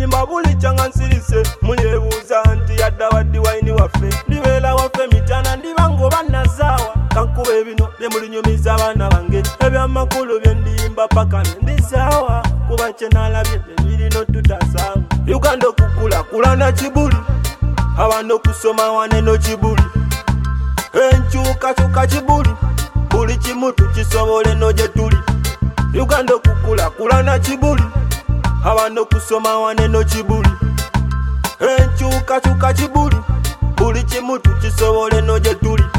ndiyimba buli kyanga nsirise mulyebuuza nti yadda waddi waini waffe ndibeera waffe mitana ndibango bannazaawa kankuba ebino bye mulinyumiza abaana bange ebyamakulu bye ndiyimba paka ndizaawa kuba kye nalabye ebirino tutasaawa Uganda okukulakulana kibuli abantu okusoma waneno kibuli enkyukakyuka kibuli buli kimu tukisobole no gye tuli Uganda okukulakulana kibuli abantu okusoma waneno kibuli enkyukakyuka kibuli buli kimu tukisobole no gye tuli